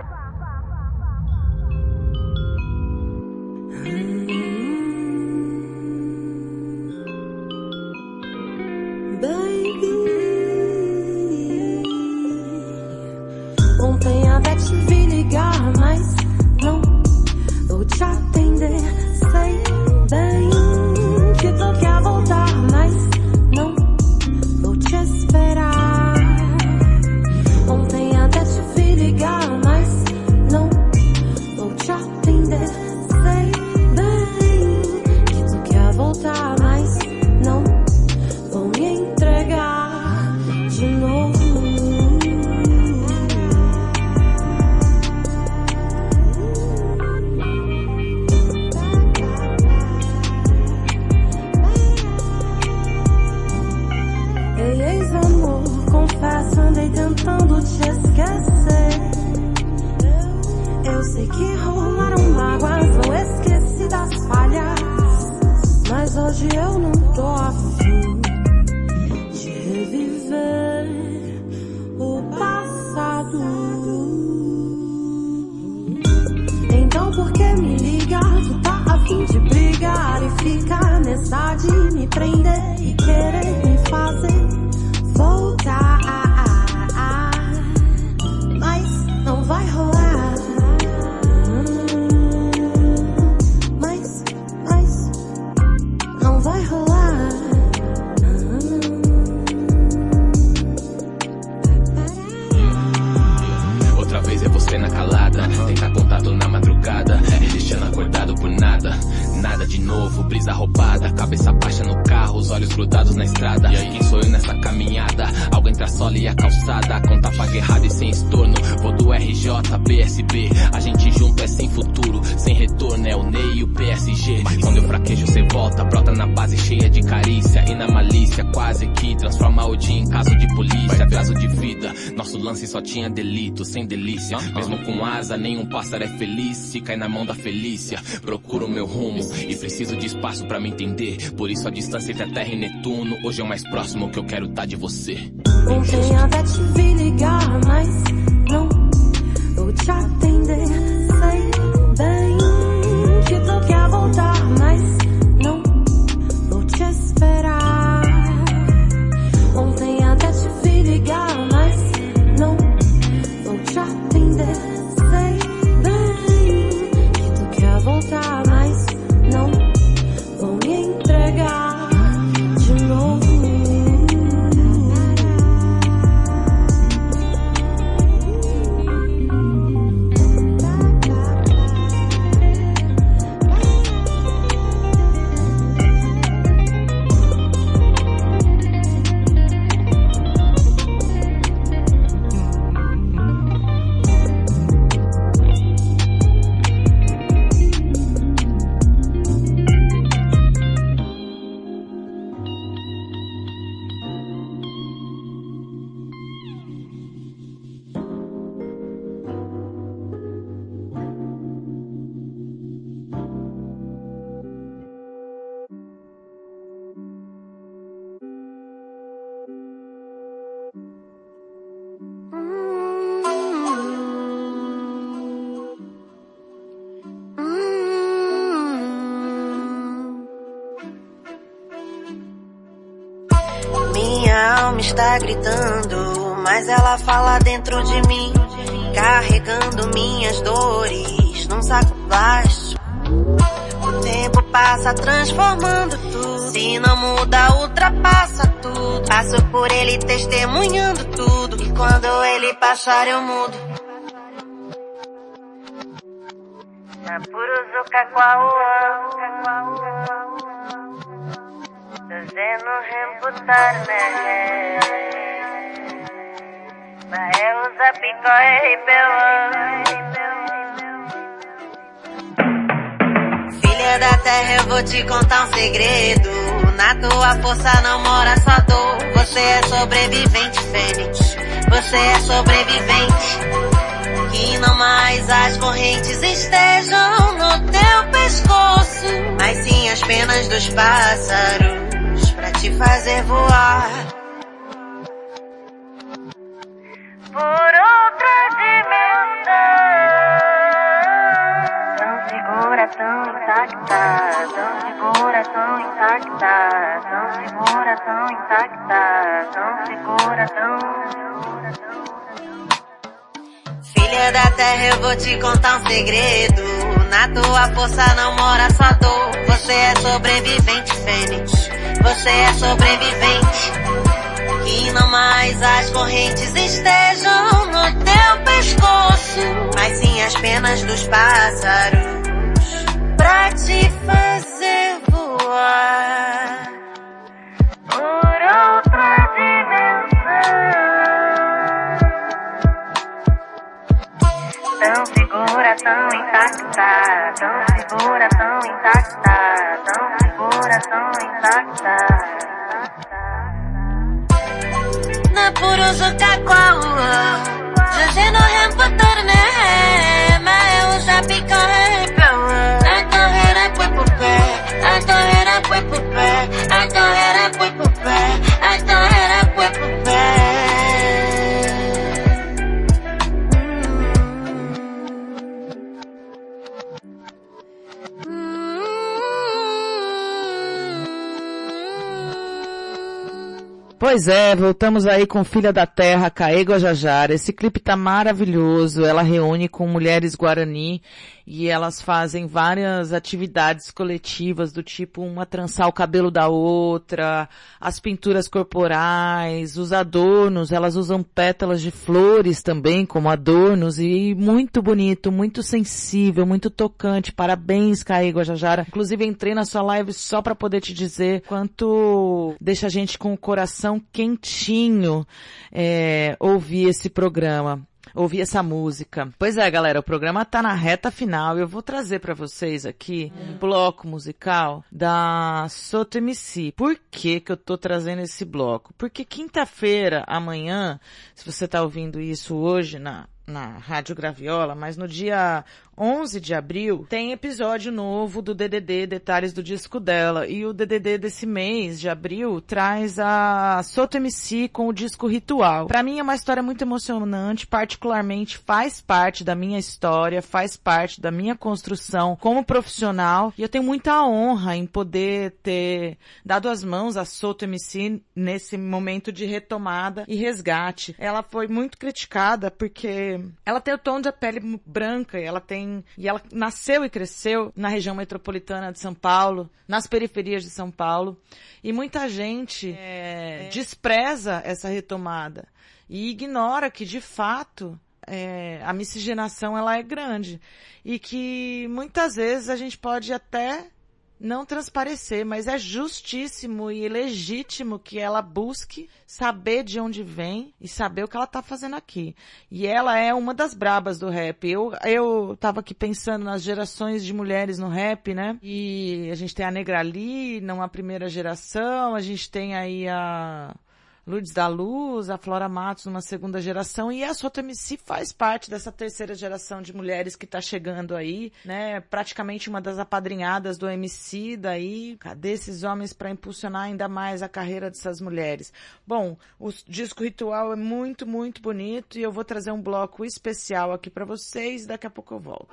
Ontem até te vi ligar, mas não vou te atender. Sei bem que tu quer voltar, mas não vou te esperar. Ontem até te vi ligar, mas não vou te atender. Sei bem que tu quer voltar, mas não vou me entregar de novo. Confesso, andei tentando te esquecer. Eu sei que rolaram mágoas, não esqueci das falhas. Mas hoje eu não tô afim de reviver o passado. Então por que me liga? Tu tá afim de brigar e ficar nessa de me prender e querer me fazer voltar, mas não vai rolar. Mas não vai rolar. Outra vez é você na calada, tentar contado na madrugada, deixando acordado por nada. Nada de novo, brisa roubada, cabeça baixa no carro, os olhos grudados na estrada. E aí, quem sou eu nessa caminhada? Algo entre a sola e a calçada, conta paga errado e sem estorno. Vou do RJ, PSB, a gente junto é sem futuro, sem retorno é o Ney e o PSG. Quando eu fraquejo cê volta, brota na base cheia de carícia e na malícia, quase que transforma o dia em caso de polícia. Caso de vida, nosso lance só tinha delito, sem delícia. Mesmo com asa, nenhum pássaro é feliz, se cai na mão da Felícia. Procuro o meu rumo e preciso de espaço pra me entender. Por isso a distância entre a Terra e Netuno hoje é o mais próximo que eu quero tá de você. Ontem até te vi ligar, mas não vou te atender. Sei bem que tu quer voltar, mas não vou te esperar. Ontem até te vi ligar, mas não vou te atender. Sei bem que tu quer voltar, mas não vou me entregar de novo. Está gritando, mas ela fala dentro de mim, carregando minhas dores num saco plástico. tempo passa transformando tudo. Se não muda, ultrapassa tudo. Passo por ele testemunhando tudo. E quando ele passar eu mudo. Napuruzu Kakwauã, Dozeno Remputar, né? Maeusa Picoé e Filha da terra, eu vou te contar um segredo. Na tua força não mora só dor. Você é sobrevivente, Fênix. Você é sobrevivente. Que não mais as correntes estejam no teu pescoço, mas sim as penas dos pássaros pra te fazer voar por outra dimensão. Tão segura, tão intacta, tão segura, tão intacta, tão segura, tão intacta, tão segura, tão... Filha da terra, eu vou te contar um segredo. Na tua força não mora só dor. Você é sobrevivente, Fênix. Você é sobrevivente. Que não mais as correntes estejam no teu pescoço, mas sim as penas dos pássaros pra te fazer voar por outra dimensão. Tão segura, tão intacta, tão segura, tão intacta, tão segura, tão intacta. Napuruzu Kakwauã, Dozeno Remputar, né? Maeusa Picoé e Peuã. A carreira foi pro pé, a carreira foi pro pé, a carreira foi pro pé, a carreira foi pro pé. Pois é, voltamos aí com Filha da Terra, Caê Guajajara. Esse clipe tá maravilhoso, ela reúne com mulheres Guarani e elas fazem várias atividades coletivas do tipo uma trançar o cabelo da outra, as pinturas corporais, os adornos, elas usam pétalas de flores também como adornos e muito bonito, muito sensível, muito tocante. Parabéns, Caê Guajajara. Inclusive entrei na sua live só pra poder te dizer quanto deixa a gente com o coração quentinho ouvir esse programa. Ouvir essa música. Pois é, galera, o programa tá na reta final e eu vou trazer pra vocês aqui um bloco musical da Soto MC. Por que que eu tô trazendo esse bloco? Porque quinta-feira, amanhã, se você tá ouvindo isso hoje na Rádio Graviola, mas no dia 11 de abril tem episódio novo do DDD, detalhes do disco dela, e o DDD desse mês de abril traz a Soto MC com o disco Ritual. Pra mim é uma história muito emocionante, particularmente faz parte da minha história, faz parte da minha construção como profissional, e eu tenho muita honra em poder ter dado as mãos à Soto MC nesse momento de retomada e resgate. Ela foi muito criticada porque ela tem o tom de pele branca e ela nasceu e cresceu na região metropolitana de São Paulo, nas periferias de São Paulo, e muita gente despreza essa retomada e ignora que, de fato, a miscigenação ela é grande e que muitas vezes a gente pode até não transparecer, mas é justíssimo e legítimo que ela busque saber de onde vem e saber o que ela tá fazendo aqui. E ela é uma das brabas do rap. Eu tava aqui pensando nas gerações de mulheres no rap, né? E a gente tem a Negrali, numa primeira geração, a gente tem aí a Lourdes da Luz, a Flora Matos numa segunda geração, e a Soto MC faz parte dessa terceira geração de mulheres que tá chegando aí, né? Praticamente uma das apadrinhadas do MC daí. Cadê esses homens para impulsionar ainda mais a carreira dessas mulheres? Bom, o disco Ritual é muito, muito bonito e eu vou trazer um bloco especial aqui para vocês, daqui a pouco eu volto.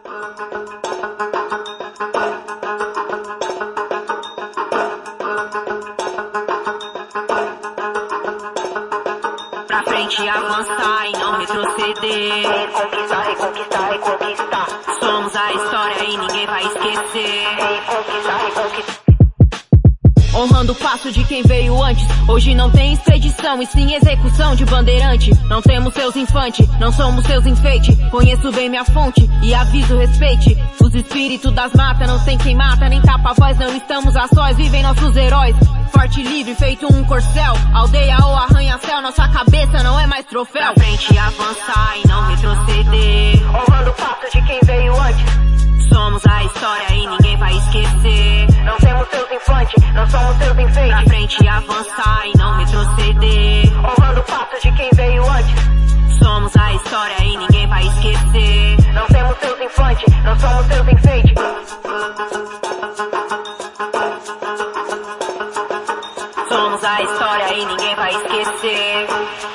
Pra frente avançar e não retroceder. Reconquistar, reconquistar, reconquistar. Somos Somos a história e ninguém vai esquecer. Reconquistar. Honrando o passo de quem veio antes. Hoje não tem expedição e sim execução de bandeirante. Não temos seus infantes, não somos seus enfeites. Conheço bem minha fonte e aviso, respeite. Os espíritos das matas não tem quem mata, nem tapa a voz, não estamos a sós. Vivem nossos heróis, forte e livre, feito um corcel. Aldeia ou arranha-céu, nossa cabeça não é mais troféu. Pra frente avançar e não retroceder. Honrando o passo de quem veio antes. Somos a história e ninguém vai esquecer. Não temos seus infantes, não somos seus enfeites. Pra frente avançar e não retroceder. Honrando o passo de quem veio antes. Somos a história e ninguém vai esquecer. Não temos seus infantes, não somos seus enfeites. Somos a história e ninguém vai esquecer.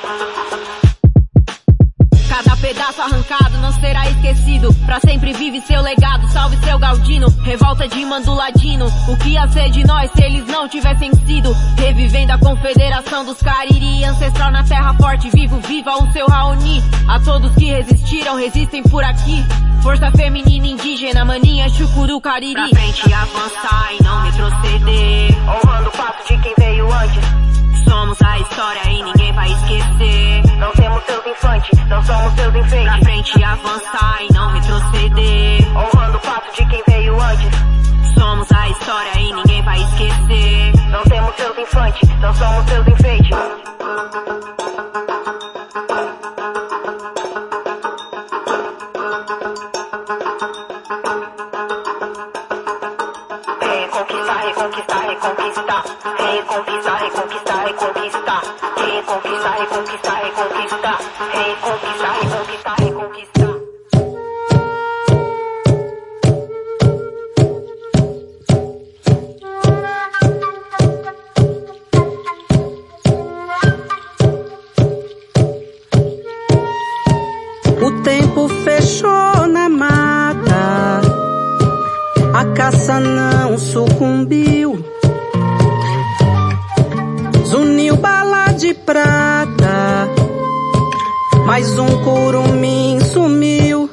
Cada pedaço arrancado não será esquecido. Pra sempre vive seu legado, salve seu Galdino. Revolta de Manduladino. O que ia ser de nós se eles não tivessem sido? Revivendo a confederação dos Cariri. Ancestral na terra forte, vivo, viva o seu Raoni. A todos que resistiram, resistem por aqui. Força feminina indígena, maninha, chucuru, cariri. Pra frente avançar e não retroceder. Honrando o passo de quem veio antes. Somos a história e ninguém vai esquecer. Não temos seus infantes, não somos seus enfeites. Pra frente avançar e não retroceder. Honrando o passo de quem veio antes. Somos a história e ninguém vai esquecer. Não temos seus infantes, não somos seus enfeites. Reconquistar, reconquistar, reconquistar. Reconquistar, reconquistar, reconquistar. Reconquistar, reconquistar, reconquistar. Reconquistar, reconquistar, reconquistar. O tempo fechou na mata, a caça não sucumbiu. Zuniu bala de prata, mais um curumim sumiu.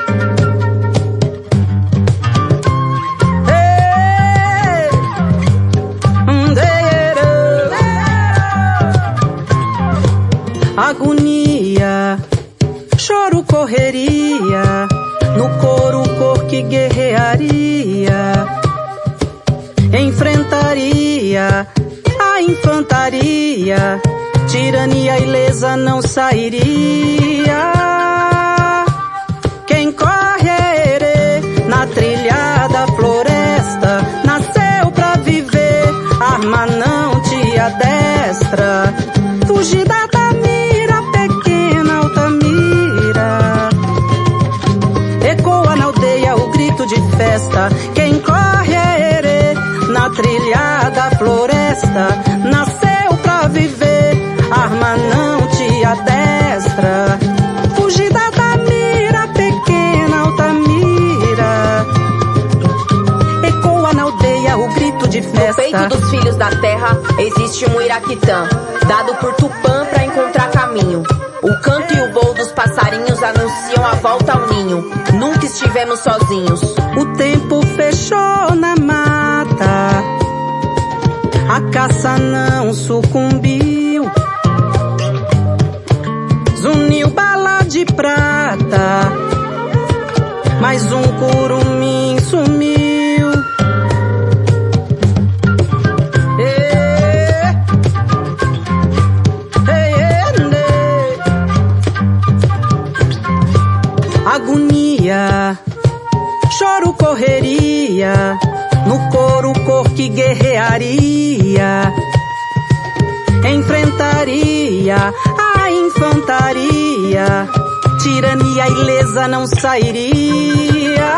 Agonia, choro, correria, no couro cor que guerrearia, enfrentaria a infantaria, tirania ilesa não sairia. Quem corre é herê, na trilha da floresta, nasceu pra viver, arma não te adestra. Fugida da mira, pequena Altamira. Ecoa na aldeia o grito de festa. Quem corre é herê, na trilha da floresta, nasceu pra viver, arma não te adestra. Fugida da mira, pequena Altamira. Ecoa na aldeia o grito de festa. No peito dos filhos da terra existe um Iraquitã, dado por Tupã pra encontrar caminho. O canto e o voo dos passarinhos anunciam a volta ao ninho. Nunca estivemos sozinhos. O tempo fechou na mata, a caça não sucumbiu. Zuniu bala de prata, mais um curumim sumiu. Agonia, choro, correria, no couro cor que guerrearia, enfrentaria a infantaria, tirania ilesa não sairia.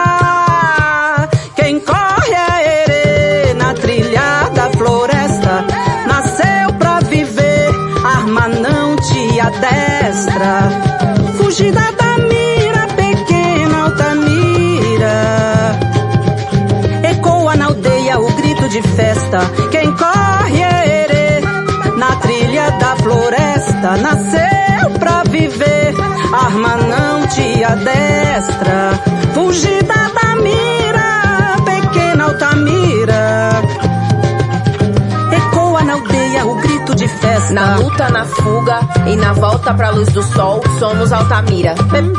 Quem corre é herê, na trilha da floresta, nasceu pra viver, arma não te adestra. Fugida da mira, pequena Altamira. Ecoa na aldeia o grito de festa. Quem corre é herê, na trilha da floresta, nasceu pra viver, arma não te adestra. Fugida Na luta, na fuga e na volta pra luz do sol, somos Altamira.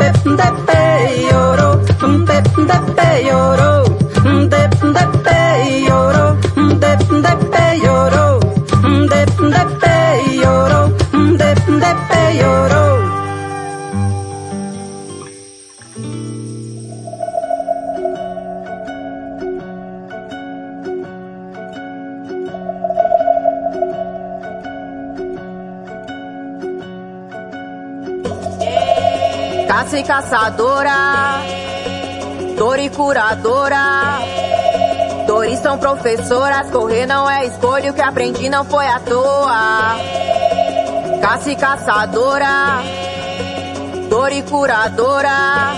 Caça e caçadora, dor e curadora. Dores são professoras, correr não é escolha, o que aprendi não foi à toa. Caça e caçadora, dor e curadora.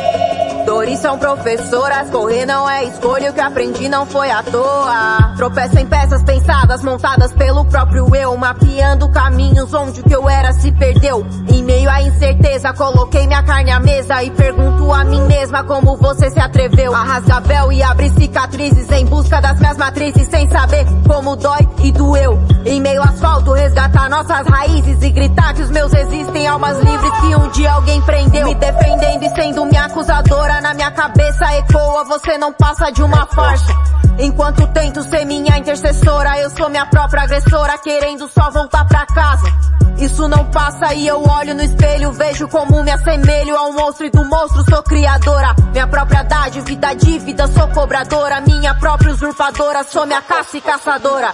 Dores são professoras, correr não é escolha, o que aprendi não foi à toa. Tropeço em peças pensadas, montadas pelo próprio eu, mapeando caminhos onde o que eu era se perdeu. Em meio à incerteza, coloquei minha carne à mesa e pergunto a mim mesma como você se atreveu a rasgar véu e abrir cicatrizes em busca das minhas matrizes, sem saber como dói e doeu. Em meio ao asfalto, resgatar nossas raízes e gritar que os meus existem, almas livres que um dia alguém prendeu. Me defendendo e sendo minha acusadora, na minha cabeça ecoa, você não passa de uma farsa. Enquanto tento ser minha intercessora, eu sou minha própria agressora, querendo só voltar pra casa. Isso não passa e eu olho no espelho, vejo como me assemelho ao monstro e do monstro sou criadora. Minha própria dívida, sou cobradora, minha própria usurpadora, sou minha caça e caçadora.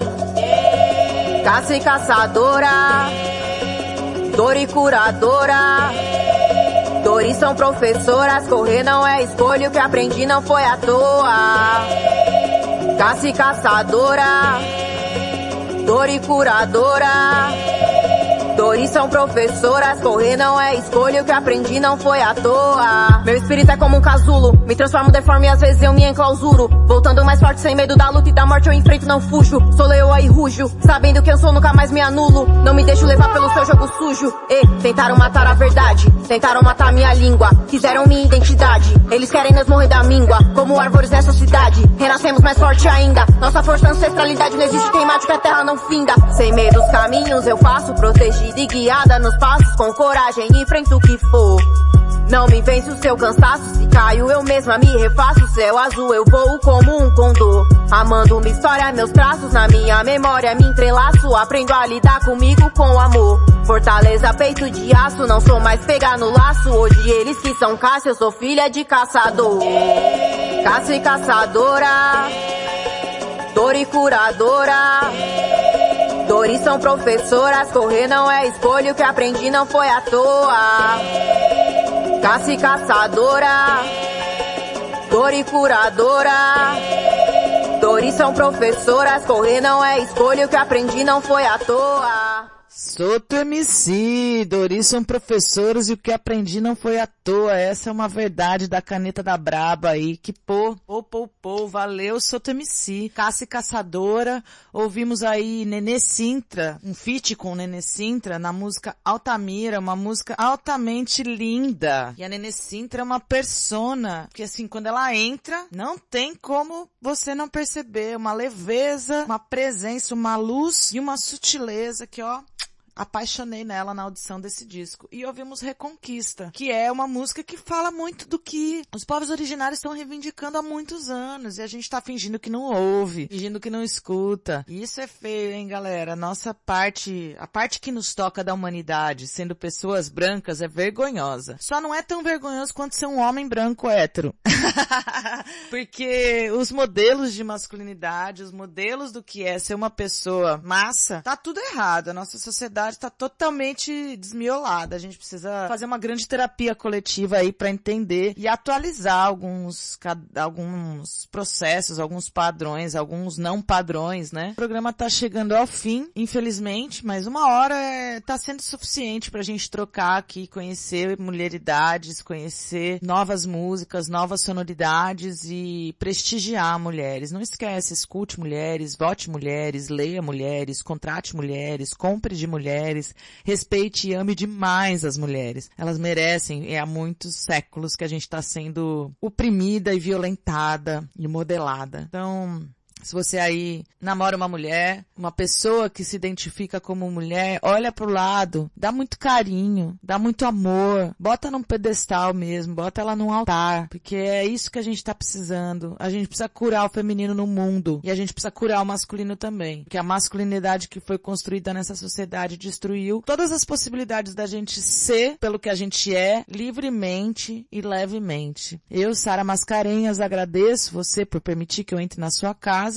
Caça e caçadora, dor e curadora. Dores são professoras, correr não é escolha, o que aprendi não foi à toa. Caça e caçadora, dor e curadora. Dores são professoras, correr não é escolha, o que aprendi não foi à toa. Meu espírito é como um casulo, me transformo deforme e às vezes eu me enclausuro. Voltando mais forte sem medo da luta e da morte eu enfrento não fujo. Sou leoa e rujo, sabendo quem eu sou nunca mais me anulo. Não me deixo levar pelo seu jogo sujo. Tentaram matar a verdade, tentaram matar minha língua, quiseram minha identidade. Eles querem nos morrer da míngua, como árvores nessa cidade. Renascemos mais forte ainda, nossa força e ancestralidade não existe queimado que a terra não finda. Sem medo os caminhos eu faço, protegida e guiada nos passos, com coragem enfrento o que for. Não me vence o seu cansaço, se caio eu mesma me refaço. Céu azul eu voo como um condor, amando minha história, meus traços, na minha memória me entrelaço. Aprendo a lidar comigo com amor, fortaleza peito de aço, não sou mais pegar no laço. Hoje eles que são caça, eu sou filha de caçador. Caça e caçadora, dor e curadora. Dores são professoras, correr não é escolha, o que aprendi não foi à toa. Caça e caçadora, dor e curadora. Dores são professoras, correr não é escolha, o que aprendi não foi à toa. Soto MC, Doris são professores e o que aprendi não foi à toa. Essa é uma verdade da caneta da braba aí, que pô, valeu Soto MC. Caça e caçadora, ouvimos aí Nenê Sintra, um feat com Nenê Sintra na música Altamira, uma música altamente linda. E a Nenê Sintra é uma persona, que assim, quando ela entra, não tem como você não perceber, uma leveza, uma presença, uma luz e uma sutileza que ó, apaixonei nela na audição desse disco. E ouvimos Reconquista, que é uma música que fala muito do que os povos originários estão reivindicando há muitos anos. E a gente tá fingindo que não ouve, fingindo que não escuta. E isso é feio, hein, galera? Nossa parte, a parte que nos toca da humanidade, sendo pessoas brancas, é vergonhosa. Só não é tão vergonhoso quanto ser um homem branco hétero. Porque os modelos de masculinidade, os modelos do que é ser uma pessoa massa, tá tudo errado. A nossa sociedade está totalmente desmiolada. A gente precisa fazer uma grande terapia coletiva aí para entender e atualizar alguns processos, alguns padrões, alguns não padrões, né? O programa tá chegando ao fim, infelizmente, mas uma hora tá sendo suficiente pra gente trocar aqui, conhecer mulheridades, conhecer novas músicas, novas sonoridades e prestigiar mulheres. Não esquece, escute mulheres, vote mulheres, leia mulheres, contrate mulheres, compre de mulheres, respeite e ame demais as mulheres. Elas merecem, há muitos séculos que a gente está sendo oprimida e violentada e modelada. Então, Se você aí namora uma mulher, uma pessoa que se identifica como mulher, olha pro lado, dá muito carinho, dá muito amor, bota num pedestal mesmo, bota ela num altar, porque é isso que a gente tá precisando. A gente precisa curar o feminino no mundo e a gente precisa curar o masculino também, porque a masculinidade que foi construída nessa sociedade destruiu todas as possibilidades da gente ser pelo que a gente é, livremente e levemente. Eu, Sara Mascarenhas, agradeço você por permitir que eu entre na sua casa